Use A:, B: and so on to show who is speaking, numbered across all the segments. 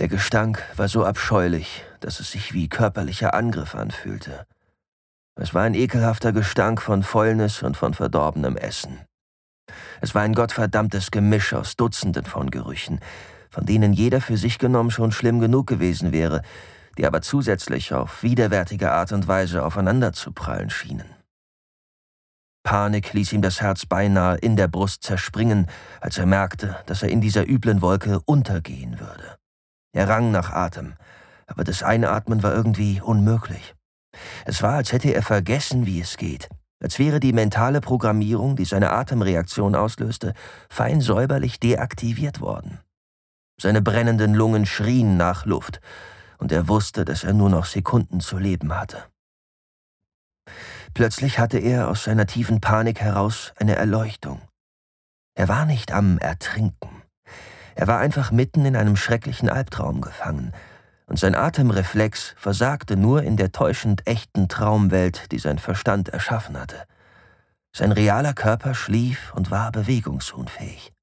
A: Der Gestank war so abscheulich, dass es sich wie körperlicher Angriff anfühlte. Es war ein ekelhafter Gestank von Fäulnis und von verdorbenem Essen. Es war ein gottverdammtes Gemisch aus Dutzenden von Gerüchen, von denen jeder für sich genommen schon schlimm genug gewesen wäre, die aber zusätzlich auf widerwärtige Art und Weise aufeinander zu prallen schienen. Panik ließ ihm das Herz beinahe in der Brust zerspringen, als er merkte, dass er in dieser üblen Wolke untergehen würde. Er rang nach Atem, aber das Einatmen war irgendwie unmöglich. Es war, als hätte er vergessen, wie es geht, als wäre die mentale Programmierung, die seine Atemreaktion auslöste, fein säuberlich deaktiviert worden. Seine brennenden Lungen schrien nach Luft, und er wusste, dass er nur noch Sekunden zu leben hatte. Plötzlich hatte er aus seiner tiefen Panik heraus eine Erleuchtung. Er war nicht am Ertrinken. Er war einfach mitten in einem schrecklichen Albtraum gefangen, und sein Atemreflex versagte nur in der täuschend echten Traumwelt, die sein Verstand erschaffen hatte. Sein realer Körper schlief und war bewegungsunfähig.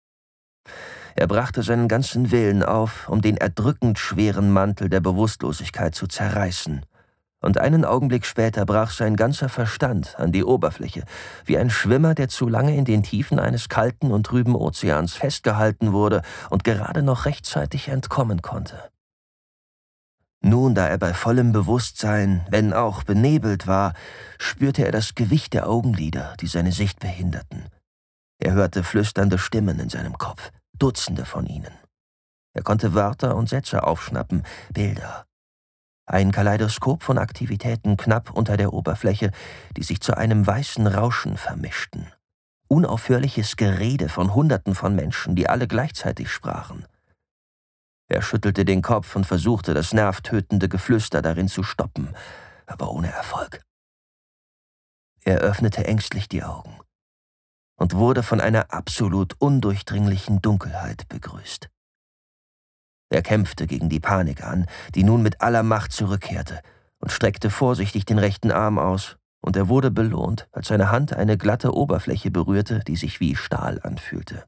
A: Er brachte seinen ganzen Willen auf, um den erdrückend schweren Mantel der Bewusstlosigkeit zu zerreißen. Und einen Augenblick später brach sein ganzer Verstand an die Oberfläche, wie ein Schwimmer, der zu lange in den Tiefen eines kalten und trüben Ozeans festgehalten wurde und gerade noch rechtzeitig entkommen konnte. Nun, da er bei vollem Bewusstsein, wenn auch benebelt war, spürte er das Gewicht der Augenlider, die seine Sicht behinderten. Er hörte flüsternde Stimmen in seinem Kopf, Dutzende von ihnen. Er konnte Wörter und Sätze aufschnappen, Bilder. Ein Kaleidoskop von Aktivitäten knapp unter der Oberfläche, die sich zu einem weißen Rauschen vermischten. Unaufhörliches Gerede von Hunderten von Menschen, die alle gleichzeitig sprachen. Er schüttelte den Kopf und versuchte, das nervtötende Geflüster darin zu stoppen, aber ohne Erfolg. Er öffnete ängstlich die Augen und wurde von einer absolut undurchdringlichen Dunkelheit begrüßt. Er kämpfte gegen die Panik an, die nun mit aller Macht zurückkehrte, und streckte vorsichtig den rechten Arm aus, und er wurde belohnt, als seine Hand eine glatte Oberfläche berührte, die sich wie Stahl anfühlte.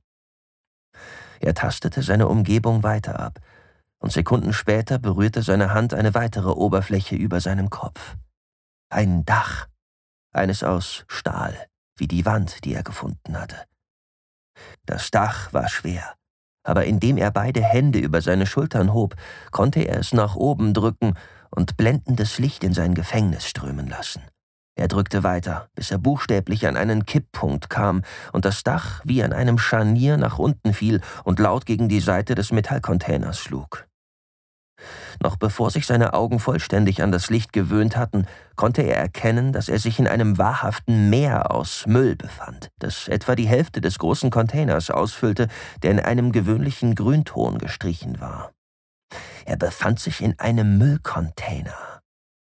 A: Er tastete seine Umgebung weiter ab, und Sekunden später berührte seine Hand eine weitere Oberfläche über seinem Kopf. Ein Dach, eines aus Stahl, wie die Wand, die er gefunden hatte. Das Dach war schwer, aber indem er beide Hände über seine Schultern hob, konnte er es nach oben drücken und blendendes Licht in sein Gefängnis strömen lassen. Er drückte weiter, bis er buchstäblich an einen Kipppunkt kam und das Dach wie an einem Scharnier nach unten fiel und laut gegen die Seite des Metallcontainers schlug. Noch bevor sich seine Augen vollständig an das Licht gewöhnt hatten, konnte er erkennen, dass er sich in einem wahrhaften Meer aus Müll befand, das etwa die Hälfte des großen Containers ausfüllte, der in einem gewöhnlichen Grünton gestrichen war. Er befand sich in einem Müllcontainer.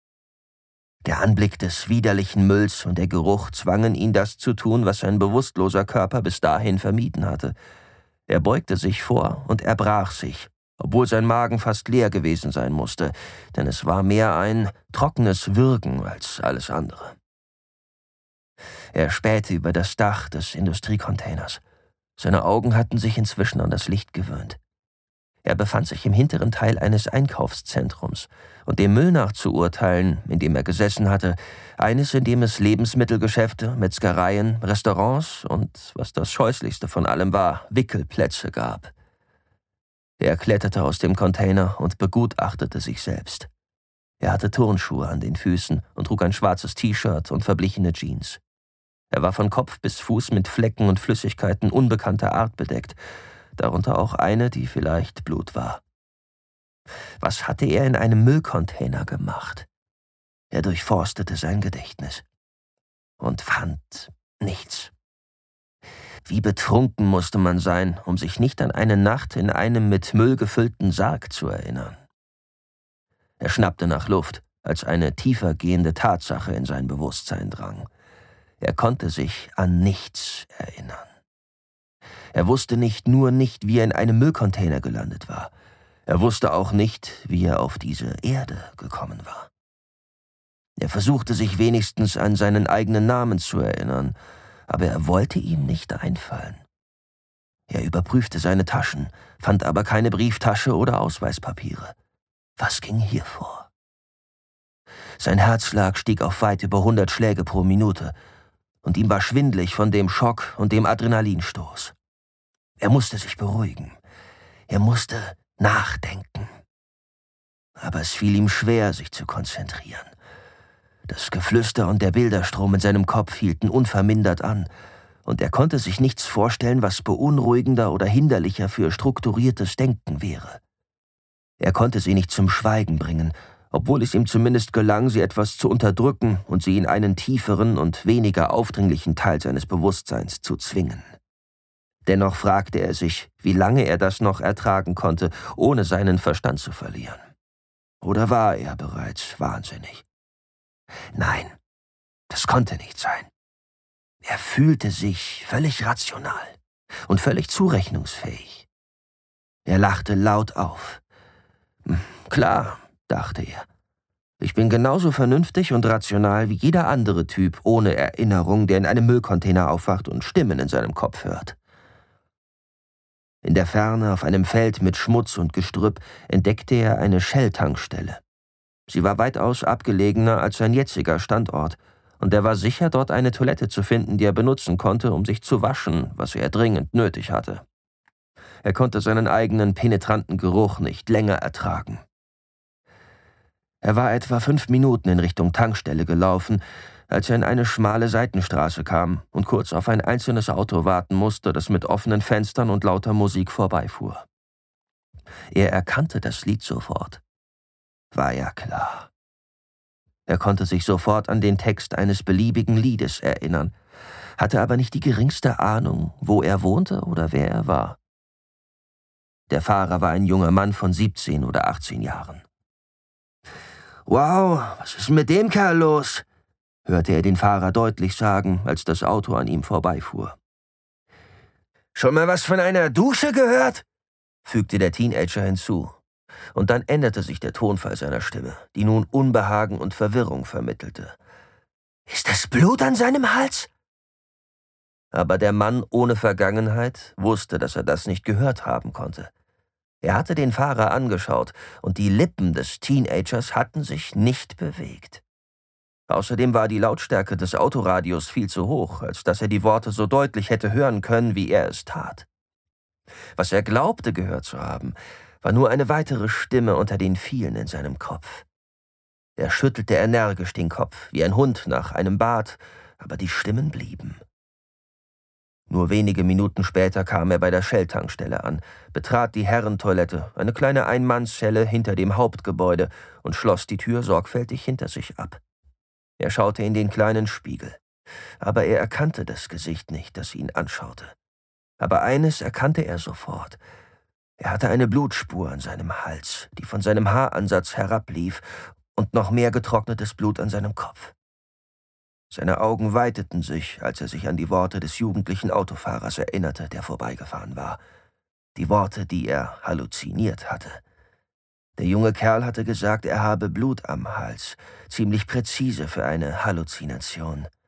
A: Der Anblick des widerlichen Mülls und der Geruch zwangen ihn, das zu tun, was sein bewusstloser Körper bis dahin vermieden hatte. Er beugte sich vor und erbrach sich, obwohl sein Magen fast leer gewesen sein musste, denn es war mehr ein trockenes Würgen als alles andere. Er spähte über das Dach des Industriecontainers. Seine Augen hatten sich inzwischen an das Licht gewöhnt. Er befand sich im hinteren Teil eines Einkaufszentrums und dem Müll nach zu urteilen, in dem er gesessen hatte, eines, in dem es Lebensmittelgeschäfte, Metzgereien, Restaurants und, was das Scheußlichste von allem war, Wickelplätze gab. Er kletterte aus dem Container und begutachtete sich selbst. Er hatte Turnschuhe an den Füßen und trug ein schwarzes T-Shirt und verblichene Jeans. Er war von Kopf bis Fuß mit Flecken und Flüssigkeiten unbekannter Art bedeckt, darunter auch eine, die vielleicht Blut war. Was hatte er in einem Müllcontainer gemacht? Er durchforstete sein Gedächtnis und fand nichts. Wie betrunken musste man sein, um sich nicht an eine Nacht in einem mit Müll gefüllten Sarg zu erinnern. Er schnappte nach Luft, als eine tiefer gehende Tatsache in sein Bewusstsein drang. Er konnte sich an nichts erinnern. Er wusste nicht, wie er in einem Müllcontainer gelandet war. Er wusste auch nicht, wie er auf diese Erde gekommen war. Er versuchte sich wenigstens an seinen eigenen Namen zu erinnern, aber er wollte ihm nicht einfallen. Er überprüfte seine Taschen, fand aber keine Brieftasche oder Ausweispapiere. Was ging hier vor? Sein Herzschlag stieg auf weit über 100 Schläge pro Minute und ihm war schwindlig von dem Schock und dem Adrenalinstoß. Er musste sich beruhigen. Er musste nachdenken. Aber es fiel ihm schwer, sich zu konzentrieren. Das Geflüster und der Bilderstrom in seinem Kopf hielten unvermindert an, und er konnte sich nichts vorstellen, was beunruhigender oder hinderlicher für strukturiertes Denken wäre. Er konnte sie nicht zum Schweigen bringen, obwohl es ihm zumindest gelang, sie etwas zu unterdrücken und sie in einen tieferen und weniger aufdringlichen Teil seines Bewusstseins zu zwingen. Dennoch fragte er sich, wie lange er das noch ertragen konnte, ohne seinen Verstand zu verlieren. Oder war er bereits wahnsinnig? Nein, das konnte nicht sein. Er fühlte sich völlig rational und völlig zurechnungsfähig. Er lachte laut auf. Klar, dachte er. Ich bin genauso vernünftig und rational wie jeder andere Typ ohne Erinnerung, der in einem Müllcontainer aufwacht und Stimmen in seinem Kopf hört. In der Ferne, auf einem Feld mit Schmutz und Gestrüpp, entdeckte er eine Shell-Tankstelle. Sie war weitaus abgelegener als sein jetziger Standort, und er war sicher, dort eine Toilette zu finden, die er benutzen konnte, um sich zu waschen, was er dringend nötig hatte. Er konnte seinen eigenen penetranten Geruch nicht länger ertragen. Er war etwa 5 Minuten in Richtung Tankstelle gelaufen, als er in eine schmale Seitenstraße kam und kurz auf ein einzelnes Auto warten musste, das mit offenen Fenstern und lauter Musik vorbeifuhr. Er erkannte das Lied sofort. War ja klar. Er konnte sich sofort an den Text eines beliebigen Liedes erinnern, hatte aber nicht die geringste Ahnung, wo er wohnte oder wer er war. Der Fahrer war ein junger Mann von 17 oder 18 Jahren. »Wow, was ist mit dem Kerl los?« hörte er den Fahrer deutlich sagen, als das Auto an ihm vorbeifuhr. »Schon mal was von einer Dusche gehört?« fügte der Teenager hinzu. Und dann änderte sich der Tonfall seiner Stimme, die nun Unbehagen und Verwirrung vermittelte. »Ist das Blut an seinem Hals?« Aber der Mann ohne Vergangenheit wusste, dass er das nicht gehört haben konnte. Er hatte den Fahrer angeschaut, und die Lippen des Teenagers hatten sich nicht bewegt. Außerdem war die Lautstärke des Autoradios viel zu hoch, als dass er die Worte so deutlich hätte hören können, wie er es tat. Was er glaubte gehört zu haben, war nur eine weitere Stimme unter den vielen in seinem Kopf. Er schüttelte energisch den Kopf, wie ein Hund nach einem Bad, aber die Stimmen blieben. Nur wenige Minuten später kam er bei der Shell-Tankstelle an, betrat die Herrentoilette, eine kleine Einmannszelle hinter dem Hauptgebäude, und schloss die Tür sorgfältig hinter sich ab. Er schaute in den kleinen Spiegel, aber er erkannte das Gesicht nicht, das ihn anschaute. Aber eines erkannte er sofort. Er hatte eine Blutspur an seinem Hals, die von seinem Haaransatz herablief, und noch mehr getrocknetes Blut an seinem Kopf. Seine Augen weiteten sich, als er sich an die Worte des jugendlichen Autofahrers erinnerte, der vorbeigefahren war. Die Worte, die er halluziniert hatte. Der junge Kerl hatte gesagt, er habe Blut am Hals, ziemlich präzise für eine Halluzination.